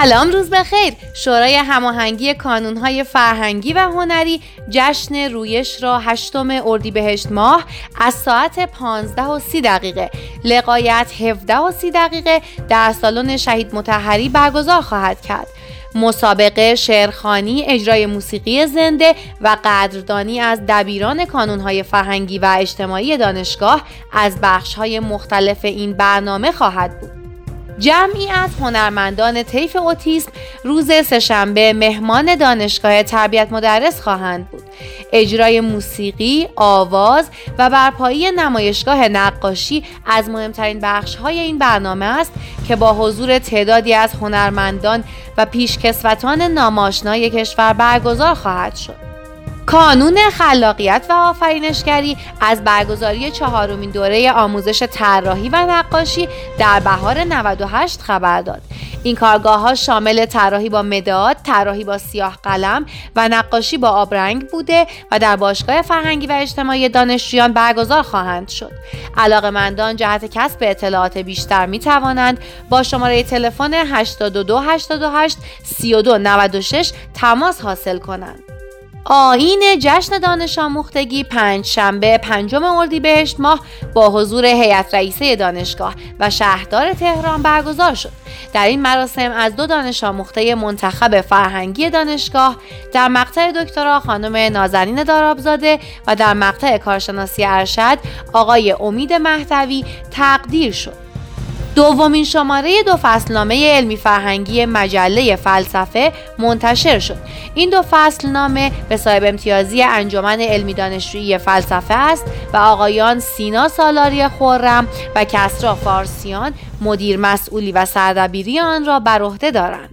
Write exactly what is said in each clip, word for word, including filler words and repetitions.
سلام، روز بخیر. شورای هماهنگی کانون‌های فرهنگی و هنری جشن رویش را هشتم اردیبهشت ماه از ساعت پانزده و سی دقیقه لغایت هفده و سی دقیقه در سالن شهید مطهری برگزار خواهد کرد. مسابقه شعرخوانی، اجرای موسیقی زنده و قدردانی از دبیران کانون‌های فرهنگی و اجتماعی دانشگاه از بخش‌های مختلف این برنامه خواهد بود. جمعی از هنرمندان طیف اوتیسم روز سه‌شنبه مهمان دانشگاه تربیت مدرس خواهند بود. اجرای موسیقی، آواز و برپایی نمایشگاه نقاشی از مهمترین بخش‌های این برنامه است که با حضور تعدادی از هنرمندان و پیشکسوتان ناماشنای کشور برگزار خواهد شد. کانون خلاقیت و آفرینشگری از برگزاری چهارمین دوره آموزش طراحی و نقاشی در بهار نود و هشت خبر داد. این کارگاه‌ها شامل طراحی با مداد، طراحی با سیاه قلم و نقاشی با آبرنگ بوده و در باشگاه فرهنگی و اجتماعی دانشجویان برگزار خواهند شد. علاقه‌مندان جهت کسب اطلاعات بیشتر می توانند با شماره تلفن هشتاد و دو هشتاد و هشت سی و دو نود و شش تماس حاصل کنند. آیین جشن دانش آموختگی پنج شنبه پنجم اردیبهشت ماه با حضور هیئت رئیسه دانشگاه و شهردار تهران برگزار شد. در این مراسم از دو دانش آموخته منتخب فرهنگی دانشگاه در مقطع دکترا خانم نازنین دارابزاده و در مقطع کارشناسی ارشد آقای امید مهدوی تقدیر شد. دومین شماره دو فصلنامه علمی فرهنگی مجله فلسفه منتشر شد. این دو فصلنامه به صاحب امتیازی انجمن علمی دانشجویی فلسفه است و آقایان سینا سالاری خرم و کسری فارسیان مدیر مسئولی و سردبیری آن را بر عهده دارند.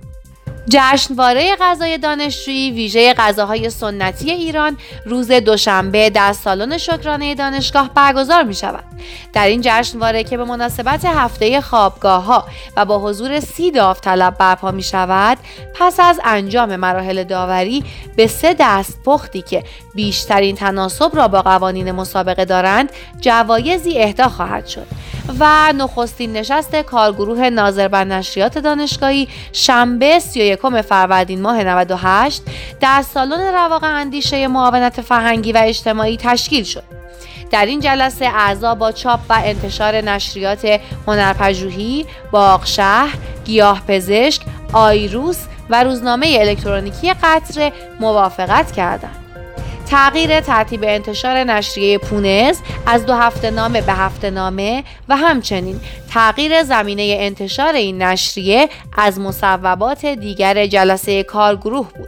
جشنواره غذای دانشجویی ویژه غذاهای سنتی ایران روز دوشنبه در سالن شکرانه دانشگاه برگزار می شود. در این جشنواره که به مناسبت هفته خوابگاه‌ها و با حضور سی داوطلب برپا می شود، پس از انجام مراحل داوری به سه دستپختی که بیشترین تناسب را با قوانین مسابقه دارند جوایزی اهدا خواهد شد و نخستین نشست کارگروه ناظر بر نشریات دانشگاهی شنبه سی و یکم فروردین ماه نود و هشت در سالن رواق اندیشه معاونت فرهنگی و اجتماعی تشکیل شد. در این جلسه اعضا با چاپ و انتشار نشریات هنرپژوهی، باغشهر، گیاهپزشک، آیروس و روزنامه الکترونیکی قطره موافقت کردند. تغییر ترتیب انتشار نشریه پونز از دو هفته نامه به هفته نامه و همچنین تغییر زمینه انتشار این نشریه از مصوبات دیگر جلسه کارگروه بود.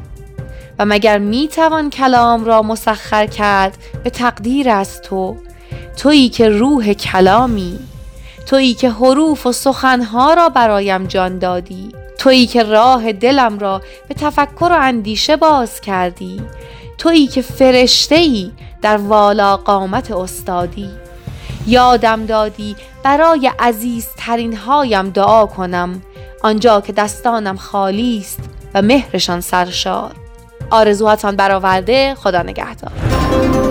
و مگر می توان کلام را مسخر کرد به تقدیر از تو، تویی که روح کلامی، تویی که حروف و سخنها را برایم جان دادی، تویی که راه دلم را به تفکر و اندیشه باز کردی، تویی که فرشته‌ای در والا قامت استادی. یادم دادی برای عزیزترین هایم دعا کنم، آنجا که دستانم خالی است و مهرشان سرشار. آرزوهاتان برآورده. خدا نگهدار.